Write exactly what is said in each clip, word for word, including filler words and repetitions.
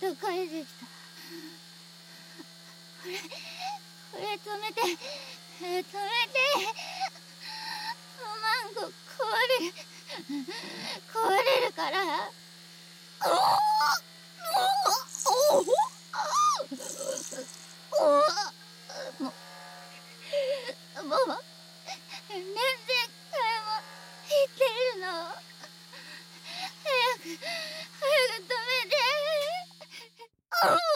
と帰ってきた。これこれ止めて止めて、おまんご壊れる壊れるから。おおおおおおもうもう全然彼も言ってるの。早く早く止めて。おお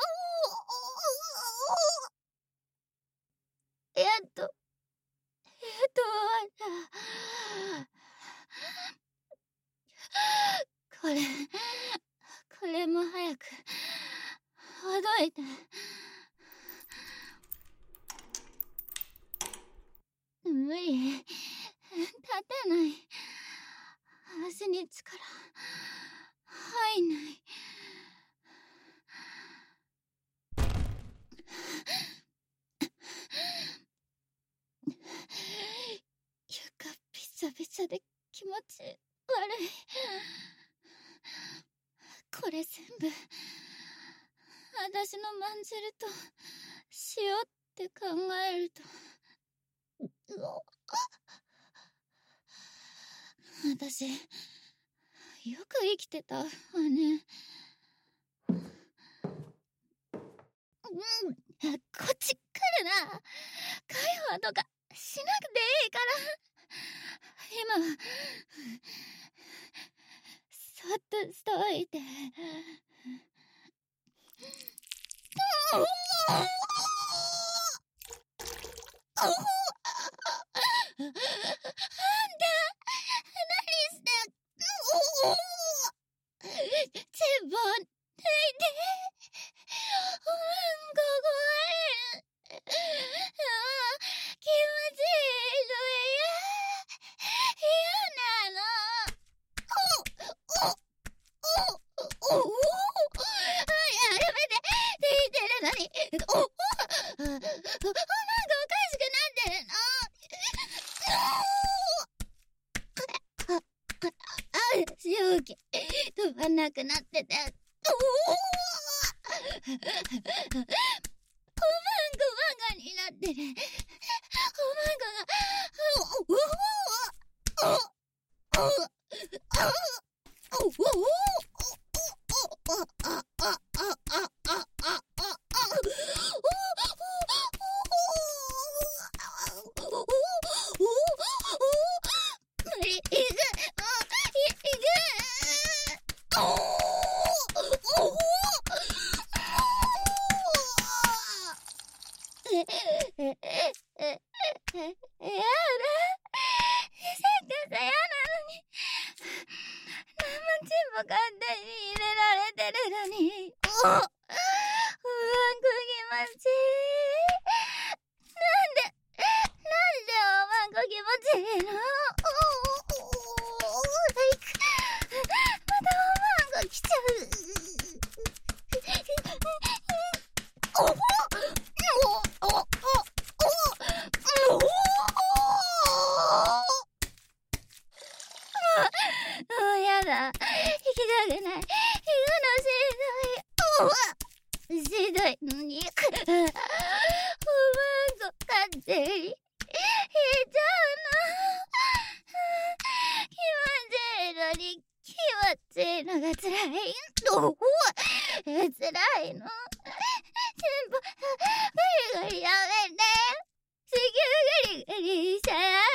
やっとやっと終わった。これこれも早くほどいて。無理、立てない。足に力入んない。床びちゃびちゃで気持ち悪い。これ全部私のまんじると塩って考えると、私よく生きてたわね。うん、こっち来るな。介抱とかしなくていいから。今はそっとしといて。あんた何して全部抜いて。おまんご壊れる。気持ちいいの嫌なの。おおおおやめてって言ってるのに。おおおまんごおかしくなってるの。正気飛ばなくなってて。おおおまんごバカになってる。おまんごがおおおおおおおお勝手に入れられてるのに。おお、うわんこ気持ちいい。なんでなんでおまんこ気持ちいいの。おおおまたおまんこ来ちゃう。おおおおおおおもうやだ、行きたくない。行くのしんどい。おわしんどいのにおまんこ勝手に引いちゃうの。気持ちいいのに気持ちいいのが辛い。おお辛いの。全部グリグリやめて。地球グリグリしちゃやだ。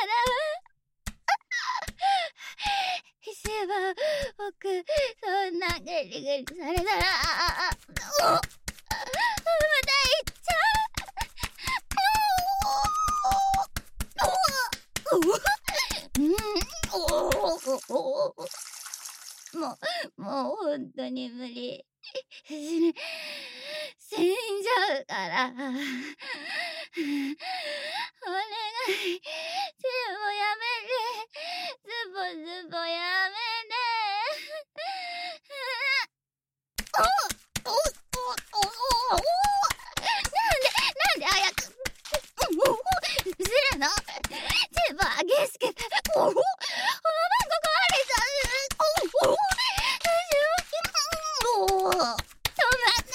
しば僕そんなグリグリされたらおまた行っちゃう。もうもう本当に無理。死んじゃうからお願い、全部やめて。ズボズボやめて。おおおおおおなんでなんで早くするの。全部激しくおおおまんこ壊れちゃう。おおおお止まって。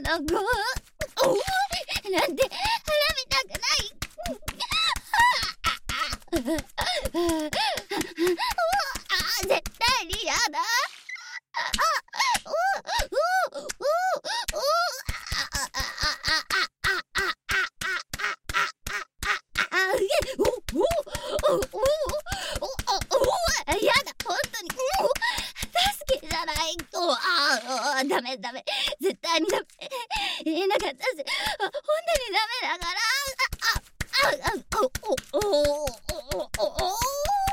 の子。おおなんて腹見たくない。あ絶対にやだ。やだ本当に助けじゃない。ああダメダメ絶対にダメ。言えなかったし本当にダメだから。あああおおおおおお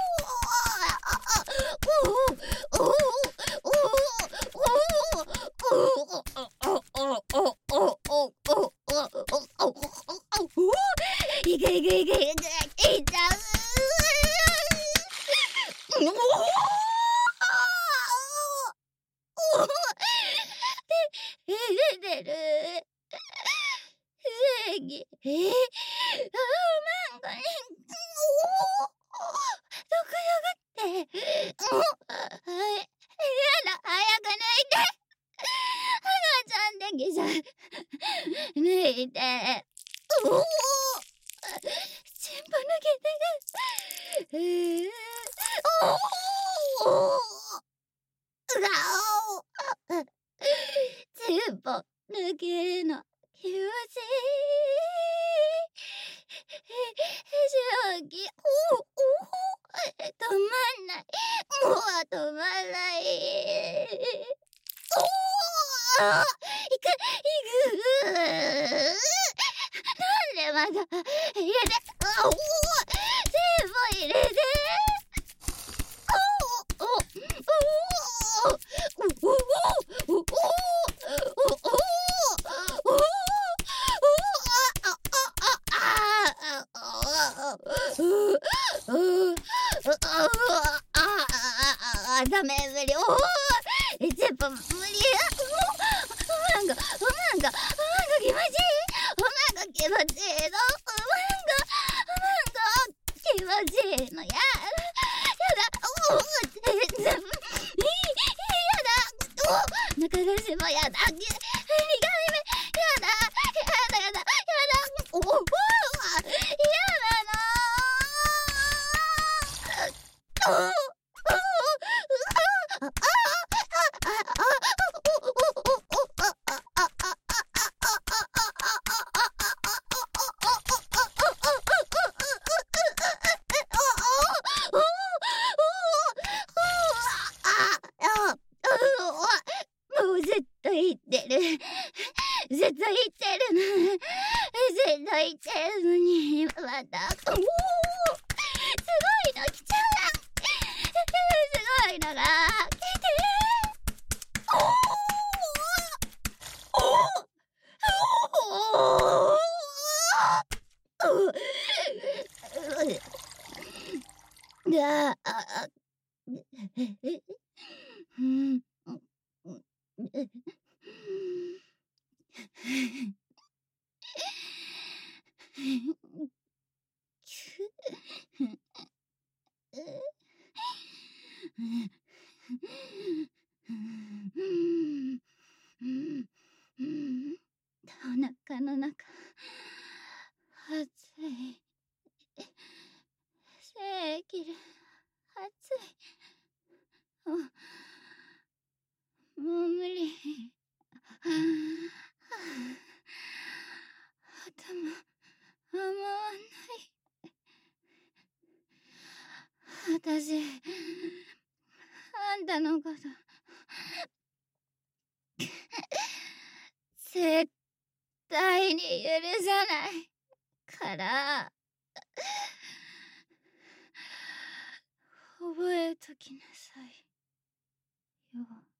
いけいけいけいけいっちゃう。出てる。正義。えー、あー、なんかね、どこどこって。やだ、早く抜いて。赤ちゃんできちゃう。抜いて。おおチンポ抜けてく。えー、おおうがおチンポ抜けるの気持ちいい。正気。おお止まんない。もう止まんない。おお行く行く。なんでまだ入れて。おお全部入れて。おおおおおおおおおおダメ無理。おおえ全部無理。おまんがおまんがおまんが気持ちいい。おまんが気持ちいいの。おまんがおまんが気持ちいいの。やだやだ。おお全部いいやだ。お中出しもやだ。にかいめやだやだやだやだ。おお嫌だな。おお絶対言ってる。絶対言ってるの。絶対言ってるのに、また。おおすごいの来ちゃうな。すごいのが来て。おおおおがあうんお腹の中暑い。正義で暑い。もう無理。頭回んない。私あんたのこと絶対に許さないから覚えときなさいよ。